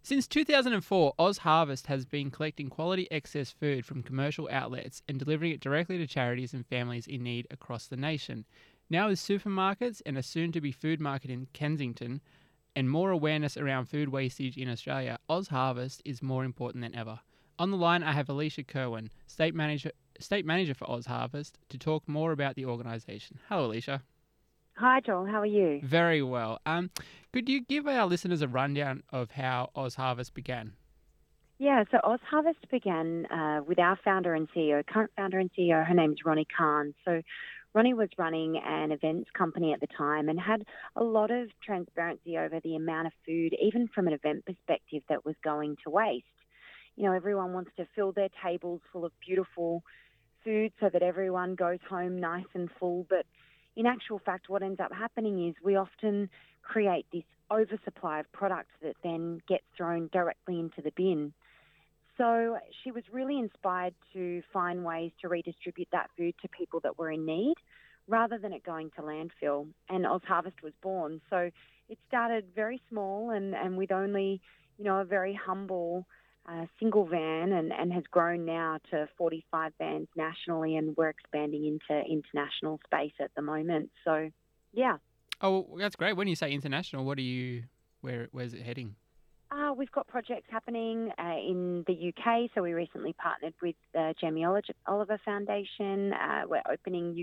Since 2004, Oz Harvest has been collecting quality excess food from commercial outlets and delivering it directly to charities and families in need across the nation. Now, with supermarkets and a soon to be food market in Kensington and more awareness around food wastage in Australia, Oz Harvest is more important than ever. On the line, I have Alicia Kerwin, State Manager for Oz Harvest, to talk more about the organisation. Hello, Alicia. Hi, Joel. How are you? Very well. Could you give our listeners a rundown of how Oz Harvest began? Yeah, so Oz Harvest began with our founder and CEO, current founder and CEO. Her name's Ronnie Khan. So Ronnie was running an events company at the time and had a lot of transparency over the amount of food, even from an event perspective, that was going to waste. You know, everyone wants to fill their tables full of beautiful food so that everyone goes home nice and full, but in actual fact, what ends up happening is we often create this oversupply of products that then gets thrown directly into the bin. So she was really inspired to find ways to redistribute that food to people that were in need rather than it going to landfill. And Oz Harvest was born. So it started very small and with only, a very humble single van and has grown now to 45 vans nationally, and we're expanding into international space at the moment. So, yeah. Oh, that's great. When you say international, where's it heading? We've got projects happening in the UK. So we recently partnered with the Jamie Oliver Foundation. We're opening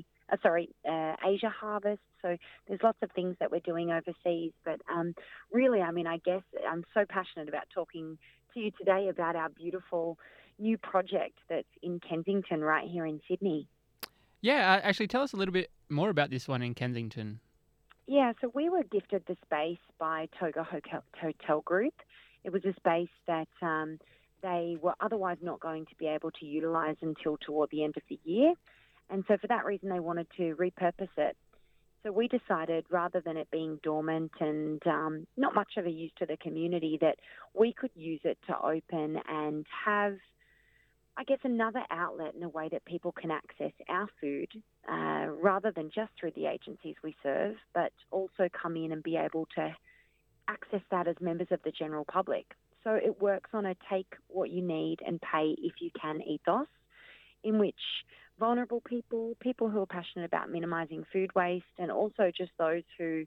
Asia Harvest. So there's lots of things that we're doing overseas. But really, I guess I'm so passionate about talking to you today about our beautiful new project that's in Kensington right here in Sydney. Yeah, actually tell us a little bit more about this one in Kensington. Yeah, so we were gifted the space by Toga Hotel Group. It was a space that they were otherwise not going to be able to utilise until toward the end of the year. And so for that reason, they wanted to repurpose it. So we decided, rather than it being dormant and not much of a use to the community, that we could use it to open and have, I guess, another outlet in a way that people can access our food rather than just through the agencies we serve, but also come in and be able to access that as members of the general public. So it works on a take what you need and pay if you can ethos, in which vulnerable people who are passionate about minimising food waste, and also just those who,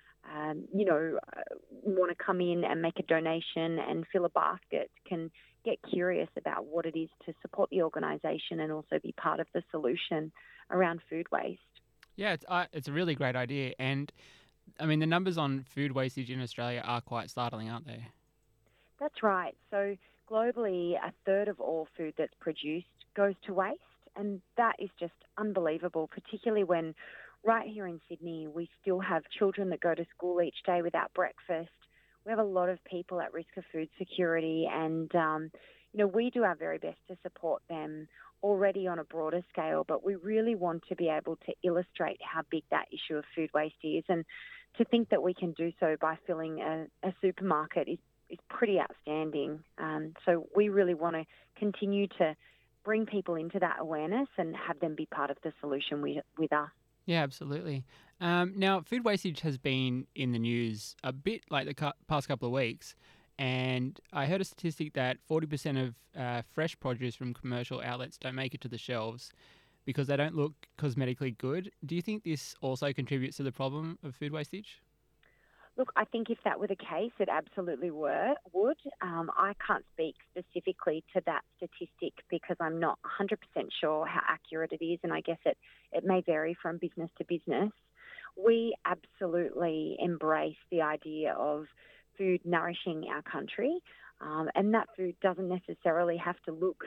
want to come in and make a donation and fill a basket can get curious about what it is to support the organisation and also be part of the solution around food waste. Yeah, it's a really great idea. And, the numbers on food wastage in Australia are quite startling, aren't they? That's right. So globally, a third of all food that's produced goes to waste. And that is just unbelievable, particularly when right here in Sydney, we still have children that go to school each day without breakfast. We have a lot of people at risk of food security, and, we do our very best to support them already on a broader scale, but we really want to be able to illustrate how big that issue of food waste is. And to think that we can do so by filling a supermarket is pretty outstanding. So we really want to continue to bring people into that awareness and have them be part of the solution with us. Yeah, absolutely. Now, food wastage has been in the news a bit like the past couple of weeks, and I heard a statistic that 40% of fresh produce from commercial outlets don't make it to the shelves because they don't look cosmetically good. Do you think this also contributes to the problem of food wastage? Look, I think if that were the case, it absolutely would. I can't speak specifically to that statistic because I'm not 100% sure how accurate it is, and I guess it may vary from business to business. We absolutely embrace the idea of food nourishing our country, and that food doesn't necessarily have to look,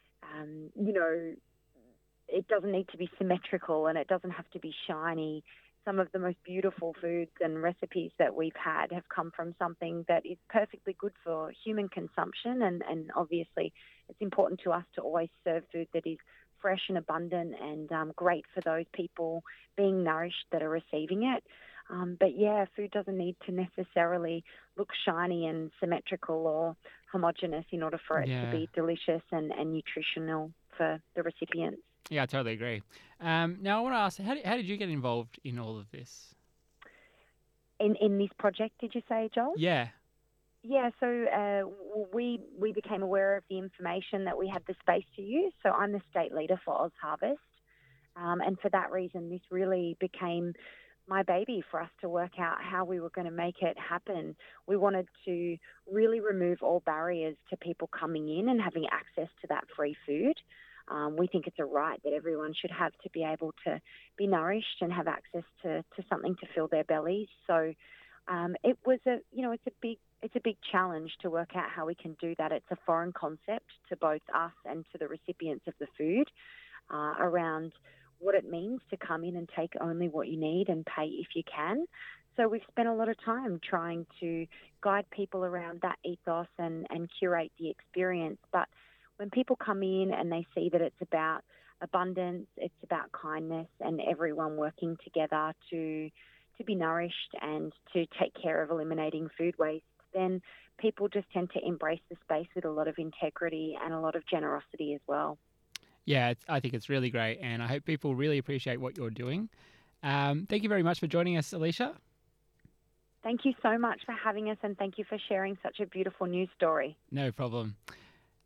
it doesn't need to be symmetrical and it doesn't have to be shiny. Some of the most beautiful foods and recipes that we've had have come from something that is perfectly good for human consumption. And obviously, it's important to us to always serve food that is fresh and abundant and great for those people being nourished that are receiving it. But yeah, food doesn't need to necessarily look shiny and symmetrical or homogenous in order for it to be delicious and nutritional for the recipients. Yeah, I totally agree. Now, I want to ask, how did you get involved in all of this? In this project, did you say, Joel? Yeah. Yeah, so we became aware of the information that we had the space to use. So I'm the state leader for Oz Harvest, and for that reason, this really became my baby for us to work out how we were going to make it happen. We wanted to really remove all barriers to people coming in and having access to that free food. We think it's a right that everyone should have to be able to be nourished and have access to something to fill their bellies. So it was it's a big challenge to work out how we can do that. It's a foreign concept to both us and to the recipients of the food around what it means to come in and take only what you need and pay if you can. So we've spent a lot of time trying to guide people around that ethos and curate the experience. But when people come in and they see that it's about abundance, it's about kindness and everyone working together to be nourished and to take care of eliminating food waste, then people just tend to embrace the space with a lot of integrity and a lot of generosity as well. Yeah, I think it's really great, and I hope people really appreciate what you're doing. Thank you very much for joining us, Alicia. Thank you so much for having us and thank you for sharing such a beautiful news story. No problem.